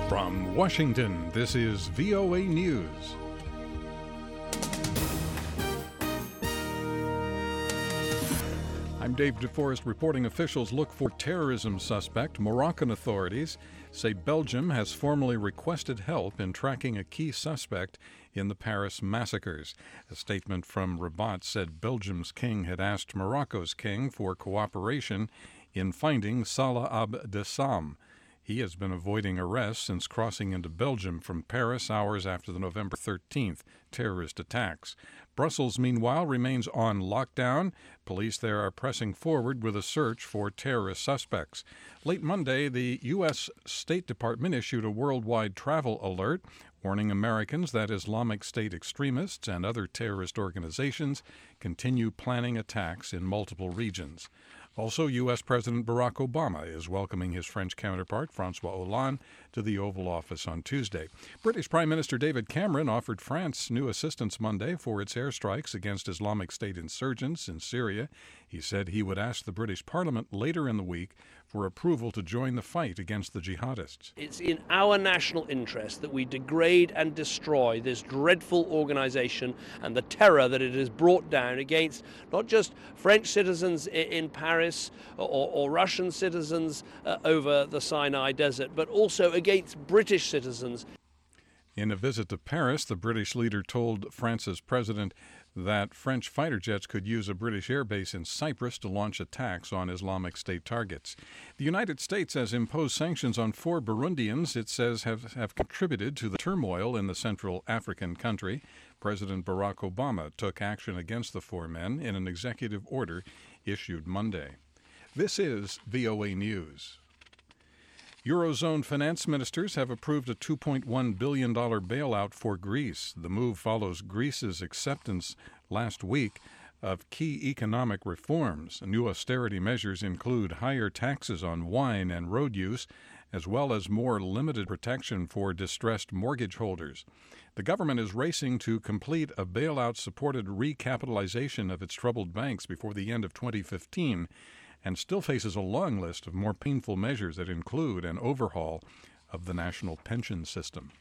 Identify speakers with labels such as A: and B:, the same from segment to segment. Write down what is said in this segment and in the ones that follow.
A: From Washington, this is VOA News. I'm Dave DeForest reporting officials look for terrorism suspect. Moroccan authorities say Belgium has formally requested help in tracking a key suspect in the Paris massacres. A statement from Rabat said Belgium's king had asked Morocco's king for cooperation in finding Salah Abdeslam. He has been avoiding arrest since crossing into Belgium from Paris hours after the November 13th terrorist attacks. Brussels, meanwhile, remains on lockdown. Police there are pressing forward with a search for terrorist suspects. Late Monday, the U.S. State Department issued a worldwide travel alert, warning Americans that Islamic State extremists and other terrorist organizations continue planning attacks in multiple regions. Also, U.S. President Barack Obama is welcoming his French counterpart, François Hollande, to the Oval Office on Tuesday. British Prime Minister David Cameron offered France new assistance Monday for its airstrikes against Islamic State insurgents in Syria. He said he would ask the British Parliament later in the week for approval to join the fight against the jihadists.
B: It's in our national interest that we degrade and destroy this dreadful organization and the terror that it has brought down against not just French citizens in Paris or Russian citizens over the Sinai Desert, but also against British citizens.
A: In a visit to Paris, the British leader told France's president that French fighter jets could use a British airbase in Cyprus to launch attacks on Islamic State targets. The United States has imposed sanctions on 4 Burundians it says have contributed to the turmoil in the Central African country. President Barack Obama took action against the 4 men in an executive order issued Monday. This is VOA News. Eurozone finance ministers have approved a $2.1 billion bailout for Greece. The move follows Greece's acceptance last week of key economic reforms. New austerity measures include higher taxes on wine and road use, as well as more limited protection for distressed mortgage holders. The government is racing to complete a bailout-supported recapitalization of its troubled banks before the end of 2015, and still faces a long list of more painful measures that include an overhaul of the national pension system.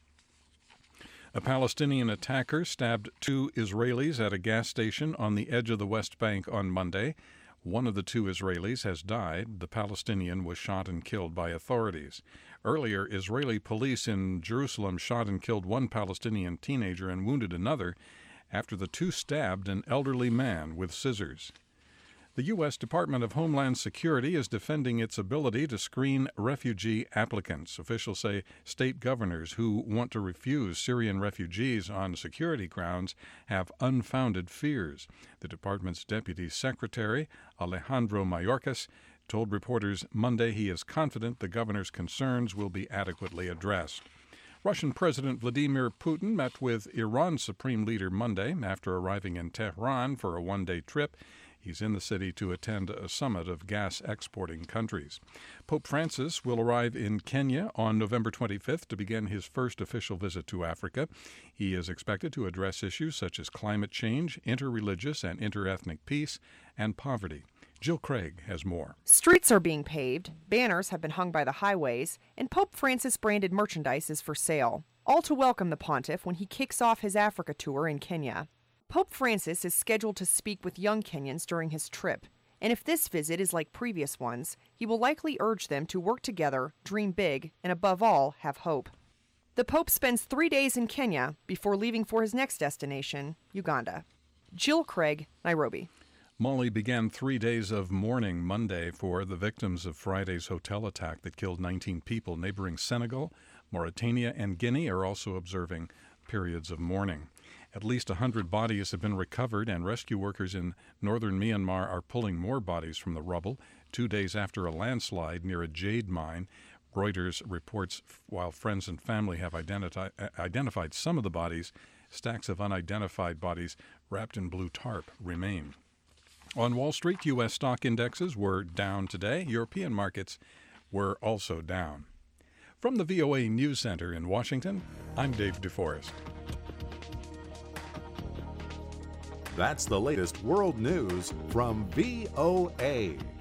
A: A Palestinian attacker stabbed 2 Israelis at a gas station on the edge of the West Bank on Monday. One of the 2 Israelis has died. The Palestinian was shot and killed by authorities. Earlier, Israeli police in Jerusalem shot and killed 1 Palestinian teenager and wounded another after the 2 stabbed an elderly man with scissors. The U.S. Department of Homeland Security is defending its ability to screen refugee applicants. Officials say state governors who want to refuse Syrian refugees on security grounds have unfounded fears. The department's deputy secretary, Alejandro Mayorkas, told reporters Monday he is confident the governor's concerns will be adequately addressed. Russian President Vladimir Putin met with Iran's supreme leader Monday after arriving in Tehran for a one-day trip. He's in the city to attend a summit of gas-exporting countries. Pope Francis will arrive in Kenya on November 25th to begin his first official visit to Africa. He is expected to address issues such as climate change, interreligious and interethnic peace, and poverty. Jill Craig has more.
C: Streets are being paved, banners have been hung by the highways, and Pope Francis-branded merchandise is for sale, all to welcome the pontiff when he kicks off his Africa tour in Kenya. Pope Francis is scheduled to speak with young Kenyans during his trip, and if this visit is like previous ones, he will likely urge them to work together, dream big, and above all, have hope. The Pope spends 3 days in Kenya before leaving for his next destination, Uganda. Jill Craig, Nairobi.
A: Mali began 3 days of mourning Monday for the victims of Friday's hotel attack that killed 19 people. Neighboring Senegal, Mauritania, and Guinea are also observing periods of mourning. At least 100 bodies have been recovered, and rescue workers in northern Myanmar are pulling more bodies from the rubble 2 days after a landslide near a jade mine. Reuters reports while friends and family have identified some of the bodies, stacks of unidentified bodies wrapped in blue tarp remain. On Wall Street, U.S. stock indexes were down today. European markets were also down. From the VOA News Center in Washington, I'm Dave DeForest.
D: That's the latest world news from VOA.